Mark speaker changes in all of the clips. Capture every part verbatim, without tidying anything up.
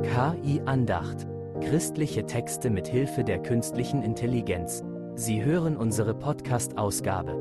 Speaker 1: K I-Andacht. Christliche Texte mit Hilfe der künstlichen Intelligenz. Sie hören unsere Podcast-Ausgabe.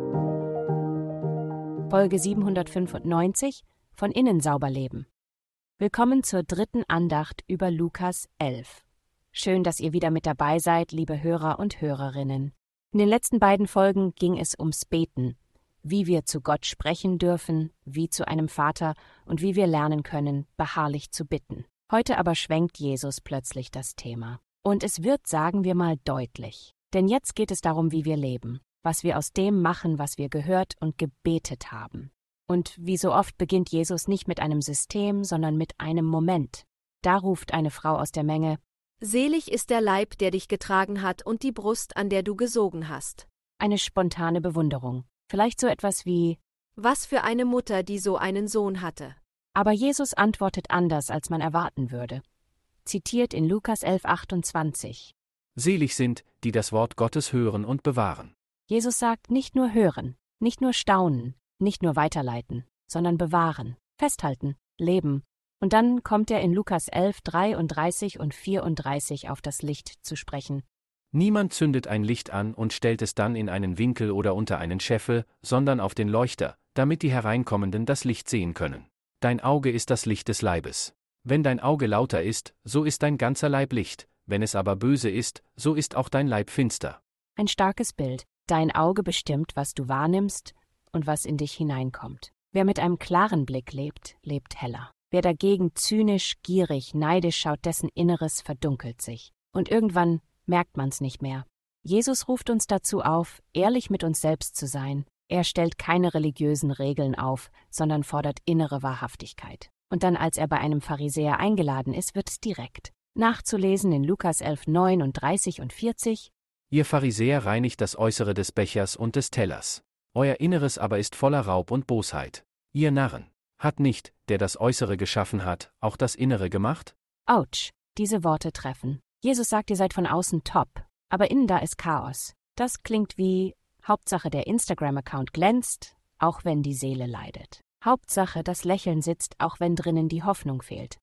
Speaker 2: Folge siebenhundertfünfundneunzig von Innen sauber leben. Willkommen zur dritten Andacht über Lukas elf. Schön, dass ihr wieder mit dabei seid, liebe Hörer und Hörerinnen. In den letzten beiden Folgen ging es ums Beten, wie wir zu Gott sprechen dürfen, wie zu einem Vater und wie wir lernen können, beharrlich zu bitten. Heute aber schwenkt Jesus plötzlich das Thema. Und es wird, sagen wir mal, deutlich. Denn jetzt geht es darum, wie wir leben, was wir aus dem machen, was wir gehört und gebetet haben. Und wie so oft beginnt Jesus nicht mit einem System, sondern mit einem Moment. Da ruft eine Frau aus der Menge:
Speaker 3: Selig ist der Leib, der dich getragen hat, und die Brust, an der du gesogen hast.
Speaker 2: Eine spontane Bewunderung. Vielleicht so etwas wie:
Speaker 3: Was für eine Mutter, die so einen Sohn hatte.
Speaker 2: Aber Jesus antwortet anders, als man erwarten würde. Zitiert in Lukas elf achtundzwanzig.
Speaker 1: Selig sind, die das Wort Gottes hören und bewahren.
Speaker 2: Jesus sagt, nicht nur hören, nicht nur staunen, nicht nur weiterleiten, sondern bewahren, festhalten, leben. Und dann kommt er in Lukas elf dreiunddreißig und vierunddreißig auf das Licht zu sprechen.
Speaker 1: Niemand zündet ein Licht an und stellt es dann in einen Winkel oder unter einen Scheffel, sondern auf den Leuchter, damit die Hereinkommenden das Licht sehen können. Dein Auge ist das Licht des Leibes. Wenn dein Auge lauter ist, so ist dein ganzer Leib Licht, wenn es aber böse ist, so ist auch dein Leib finster.
Speaker 2: Ein starkes Bild. Dein Auge bestimmt, was du wahrnimmst und was in dich hineinkommt. Wer mit einem klaren Blick lebt, lebt heller. Wer dagegen zynisch, gierig, neidisch schaut, dessen Inneres verdunkelt sich. Und irgendwann merkt man's nicht mehr. Jesus ruft uns dazu auf, ehrlich mit uns selbst zu sein. Er stellt keine religiösen Regeln auf, sondern fordert innere Wahrhaftigkeit. Und dann, als er bei einem Pharisäer eingeladen ist, wird es direkt. Nachzulesen in Lukas elf neununddreißig und vierzig.
Speaker 1: Ihr Pharisäer reinigt das Äußere des Bechers und des Tellers. Euer Inneres aber ist voller Raub und Bosheit. Ihr Narren, hat nicht, der das Äußere geschaffen hat, auch das Innere gemacht?
Speaker 2: Autsch, diese Worte treffen. Jesus sagt, ihr seid von außen top, aber innen da ist Chaos. Das klingt wie: Hauptsache der Instagram-Account glänzt, auch wenn die Seele leidet. Hauptsache das Lächeln sitzt, auch wenn drinnen die Hoffnung fehlt.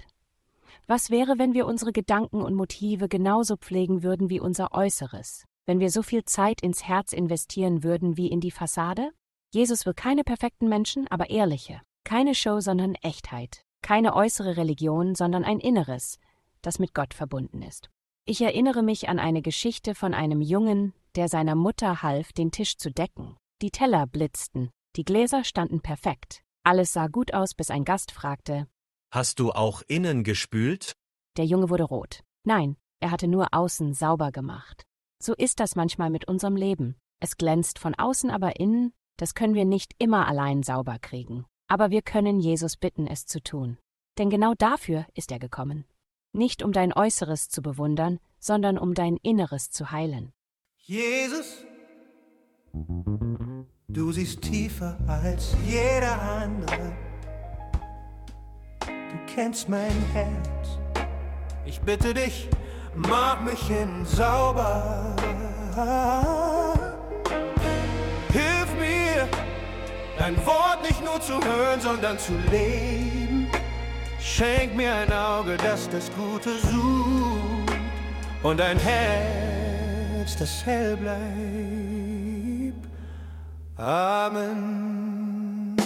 Speaker 2: Was wäre, wenn wir unsere Gedanken und Motive genauso pflegen würden wie unser Äußeres? Wenn wir so viel Zeit ins Herz investieren würden wie in die Fassade? Jesus will keine perfekten Menschen, aber ehrliche. Keine Show, sondern Echtheit. Keine äußere Religion, sondern ein Inneres, das mit Gott verbunden ist. Ich erinnere mich an eine Geschichte von einem Jungen, der seiner Mutter half, den Tisch zu decken. Die Teller blitzten, die Gläser standen perfekt. Alles sah gut aus, bis ein Gast fragte:
Speaker 4: Hast du auch innen gespült?
Speaker 2: Der Junge wurde rot. Nein, er hatte nur außen sauber gemacht. So ist das manchmal mit unserem Leben. Es glänzt von außen, aber innen, das können wir nicht immer allein sauber kriegen. Aber wir können Jesus bitten, es zu tun. Denn genau dafür ist er gekommen. Nicht um dein Äußeres zu bewundern, sondern um dein Inneres zu heilen.
Speaker 5: Jesus, du siehst tiefer als jeder andere. Du kennst mein Herz. Ich bitte dich, mach mich hin sauber. Hilf mir, dein Wort nicht nur zu hören, sondern zu leben. Schenk mir ein Auge, das das Gute sucht, und ein Herz, das hell bleibt. Amen.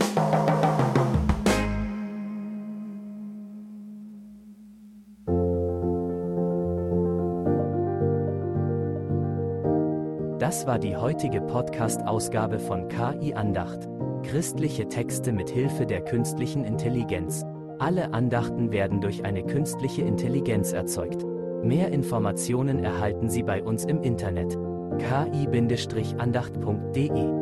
Speaker 1: Das war die heutige Podcast-Ausgabe von K I-Andacht. Christliche Texte mit Hilfe der künstlichen Intelligenz. Alle Andachten werden durch eine künstliche Intelligenz erzeugt. Mehr Informationen erhalten Sie bei uns im Internet: k i Bindestrich andacht punkt de.